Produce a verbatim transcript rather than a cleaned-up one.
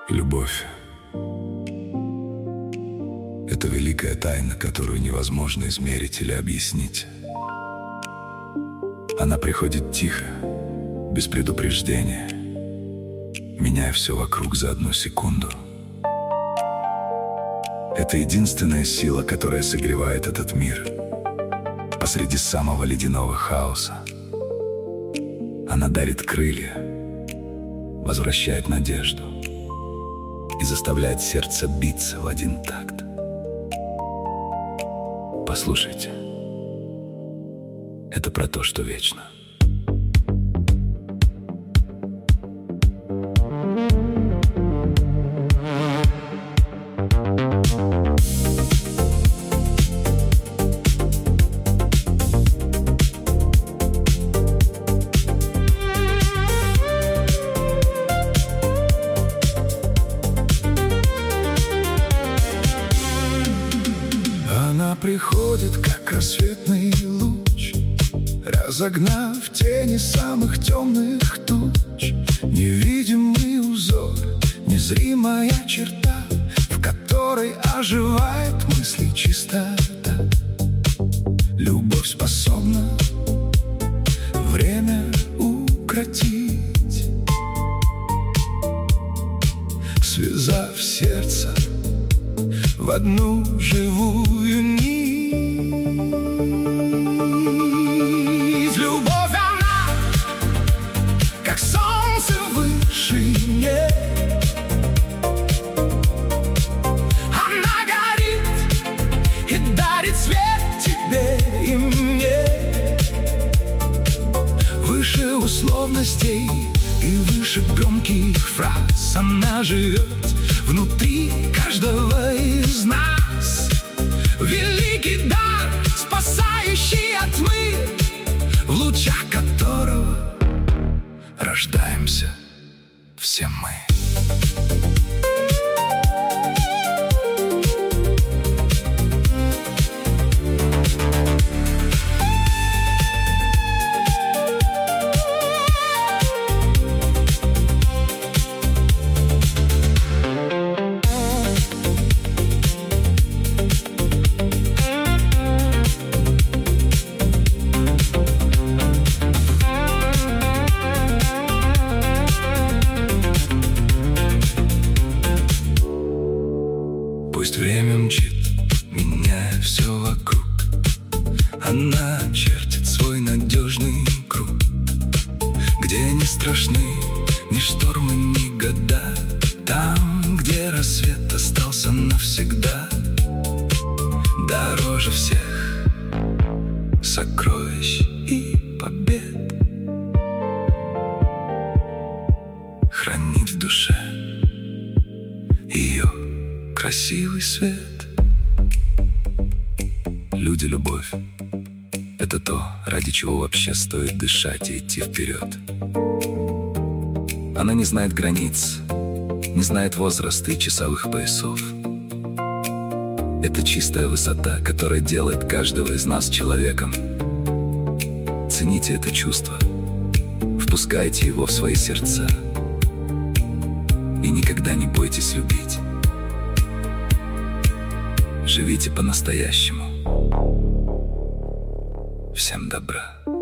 Любовь — это великая тайна, которую невозможно измерить или объяснить. Она приходит тихо, без предупреждения, меняя все вокруг за одну секунду. Это единственная сила, которая согревает этот мир посреди самого ледяного хаоса. Она дарит крылья, возвращает надежду и заставляет сердце биться в один такт. Послушайте, это про то, что вечно. Она приходит, как рассветный луч, разогнав тени самых темных туч. Невидимый узор, незримая черта, в которой оживает мысли чистота. Любовь способна время укротить, связав сердце в одну живую нить. Любовь, она, как солнце в вышине. Она горит и дарит свет тебе и мне. Выше условностей и выше громких фраз она живет внутри каждого из нас. Великий дар, спасающий от тьмы, в лучах которого рождаемся все мы. Пусть время мчит, меняя все вокруг, она чертит свой надежный круг, где не страшны ни штормы, ни года. Там, где рассвет остался навсегда, дороже всех сокровищ и побед, хранит в душе ее красивый свет. Люди, любовь — это то, ради чего вообще стоит дышать и идти вперед. Она не знает границ, не знает возраста и часовых поясов. Это чистая высота, которая делает каждого из нас человеком. Цените это чувство, впускайте его в свои сердца и никогда не бойтесь любить. Живите по-настоящему. Всем добра.